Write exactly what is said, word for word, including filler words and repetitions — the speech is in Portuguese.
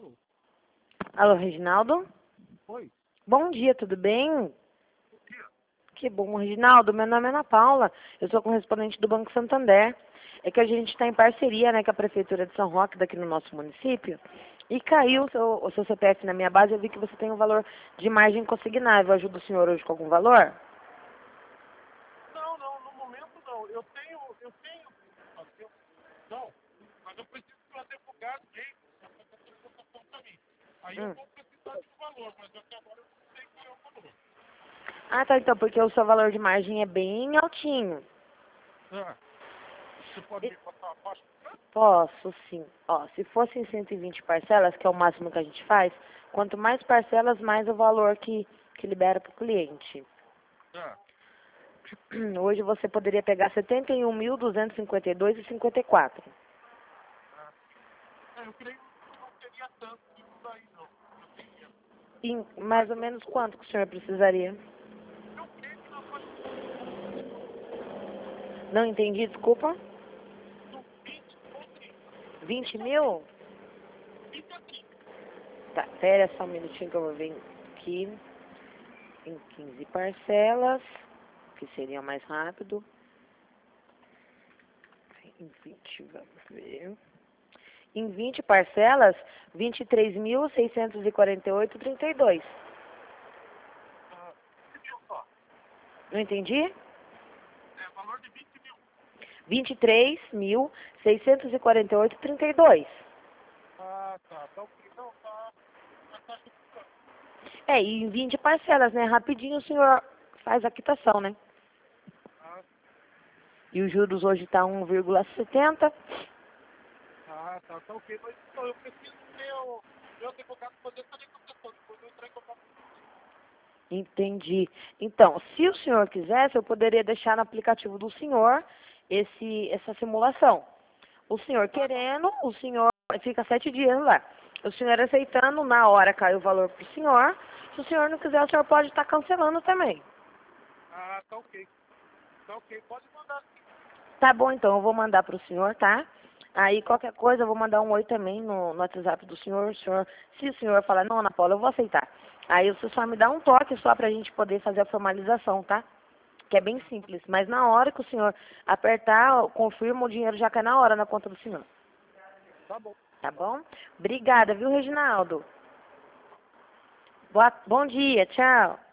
Alô? Alô, Reginaldo? Oi? Bom dia, tudo bem? Bom dia. Que bom, Reginaldo. Meu nome é Ana Paula. Eu sou correspondente do Banco Santander. É que a gente está em parceria, né, com a Prefeitura de São Roque, daqui no nosso município. E caiu o seu, o seu C P F na minha base. Eu vi que você tem um valor de margem consignável. Ajuda o senhor hoje com algum valor? Não, não, no momento não. Eu tenho, eu tenho, assim, não, mas eu preciso que o advogado dele faça essa apresentação para mim. Aí eu Hum. vou precisar de um valor, mas até agora eu não sei qual é o valor. Ah, tá. Então, porque o seu valor de margem é bem altinho. Ah, você pode E- me passar a faixa? Posso, sim. Ó, se fossem cento e vinte parcelas, que é o máximo que a gente faz, quanto mais parcelas, mais o valor que, que libera para o cliente. Ah, Hoje você poderia pegar setenta e um mil duzentos e cinquenta e dois e cinquenta e quatro. ah. É, eu creio que não seria tanto isso daí, não. Eu teria. E mais ou menos quanto que o senhor precisaria? Eu creio que na faixa Não entendi, desculpa. do vinte ou trinta. vinte mil? vinte a trinta. Tá, pera só um minutinho que eu vou ver aqui. Em quinze parcelas, que seria mais rápido. Em vinte, vamos ver. Em vinte parcelas, vinte e três mil seiscentos e quarenta e oito e trinta e dois. Ah, vinte mil só. Não entendi? É, valor de vinte mil. vinte e três mil seiscentos e quarenta e oito e trinta e dois. Ah, tá. Tá ok. Não, tá. A taxa de câmbio. É, e em vinte parcelas, né? Rapidinho o senhor faz a quitação, né? Ah, E os juros hoje tá um vírgula setenta. Ah, tá, tá ok. Mas então, eu preciso ter o meu advogado fazer essa negociação. Depois eu entrar em contato. Entendi. Então, se o senhor quisesse, eu poderia deixar no aplicativo do senhor esse, essa simulação. O senhor Ah, não. querendo, o senhor fica sete dias lá. O senhor aceitando, na hora cai o valor para o senhor. Se o senhor não quiser, o senhor pode estar cancelando também. Ah, tá ok. Tá ok. Pode mandar sim. Tá bom, então, eu vou mandar para o senhor, tá? Aí, qualquer coisa, eu vou mandar um oi também no, no WhatsApp do senhor. O senhor. Se o senhor falar, não, Ana Paula, eu vou aceitar. Aí, o senhor só me dá um toque só para a gente poder fazer a formalização, tá? Que é bem simples. Mas na hora que o senhor apertar, confirma, o dinheiro já cai na hora na conta do senhor. Tá bom. Tá bom? Obrigada, viu, Reginaldo? Boa, bom dia, tchau.